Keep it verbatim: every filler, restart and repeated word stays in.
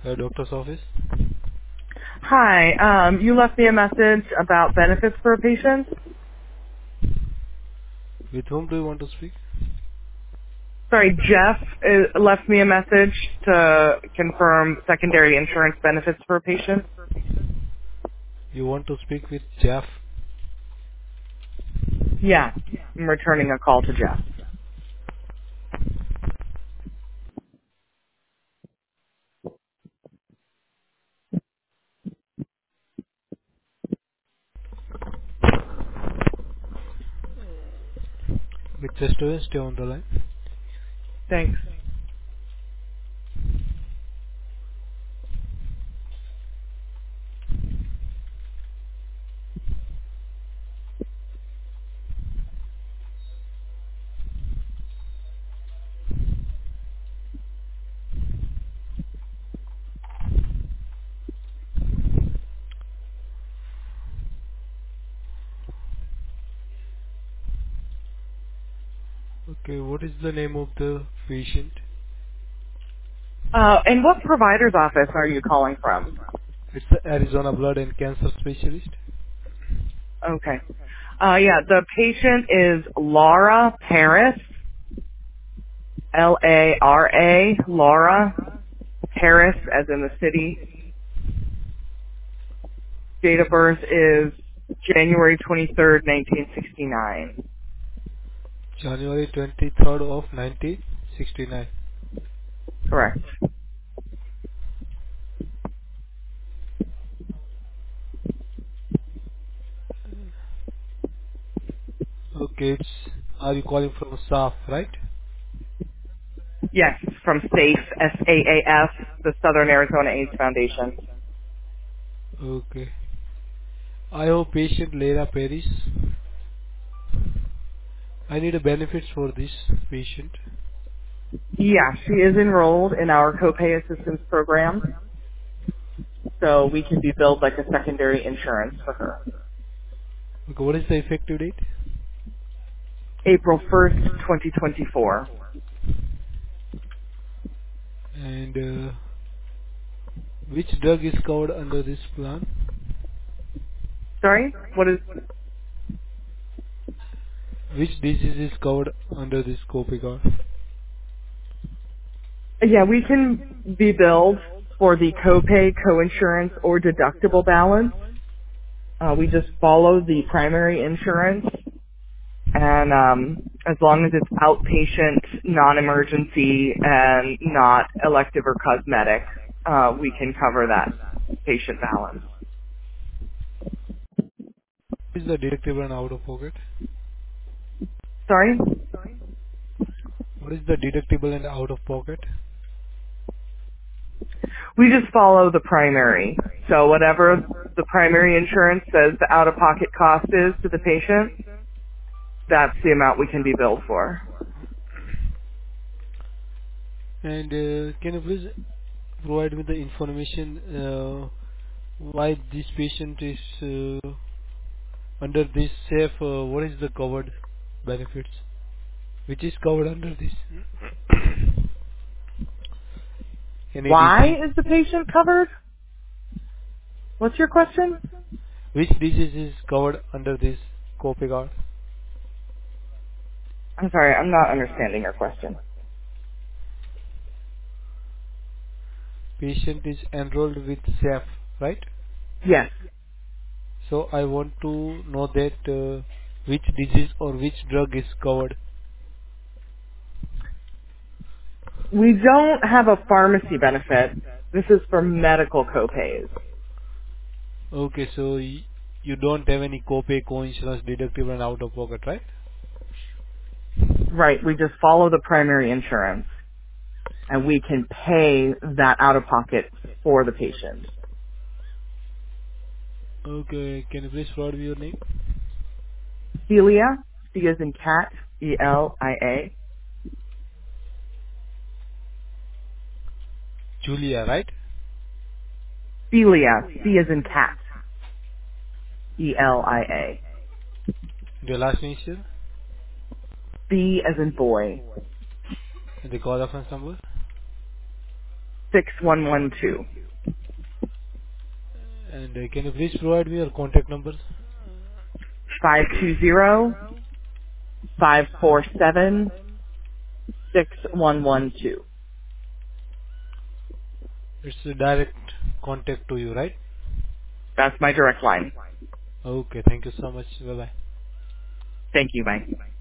uh, doctor's office. Hi, um, you left me a message about benefits for a patient. With whom do you want to speak? Sorry, Jeff uh, left me a message to confirm secondary insurance benefits for a patient. You want to speak with Jeff? Yeah, I'm returning a call to Jeff. With just uh, stay on the line. Thanks. Okay, what is the name of the patient? Uh, and what provider's office are you calling from? It's the Arizona Blood and Cancer Specialist. Okay. Uh, yeah, the patient is Laura Paris, L A R A, Laura Paris, as in the city. Date of birth is January twenty-third, nineteen sixty-nine. January twenty-third of nineteen sixty-nine. Correct. Okay, it's, are you calling from S A F, right? Yes, from SAFE, S A A F, the Southern Arizona AIDS Foundation. Okay. I have patient Lera Paris. I need a benefits for this patient. Yeah, she is enrolled in our copay assistance program, so we can be billed like a secondary insurance for her. Okay, what is the effective date? April first, twenty twenty-four. And uh, which drug is covered under this plan? Sorry? What is, Which disease is covered under this copay card? yeah, we can be billed for the copay, coinsurance, or deductible balance. Uh, we just follow the primary insurance, and um, as long as it's outpatient, non-emergency, and not elective or cosmetic, uh, we can cover that patient balance. What is the deductible and out of pocket? Sorry? What is the deductible and out of pocket? We just follow the primary. So whatever the primary insurance says the out-of-pocket cost is to the patient, that's the amount we can be billed for. And uh, can you please provide me the information uh, why this patient is uh, under this safe? Uh, what is the covered benefits? Which is covered under this? Any Why disease? is the patient covered? What's your question? Which disease is covered under this copay card? I'm sorry, I'm not understanding your question. Patient is enrolled with S A F, right? Yes. So I want to know that uh, which disease or which drug is covered. We don't have a pharmacy benefit. This is for medical copays. Okay, so y- you don't have any copay, co-insurance, deductible and out of pocket, right? Right, we just follow the primary insurance, and we can pay that out-of-pocket for the patient. Okay, can you please provide me your name? Celia, C as in cat, E L I A. Julia, right? Celia, C as in cat, E L I A. Your last initial B as in boy, and the call reference number. six one one two. And uh, can you please provide me your contact number? five two zero, five four seven, six one one two. It's a direct contact to you, right? That's my direct line. Okay, thank you so much. Bye bye. Thank you. Bye.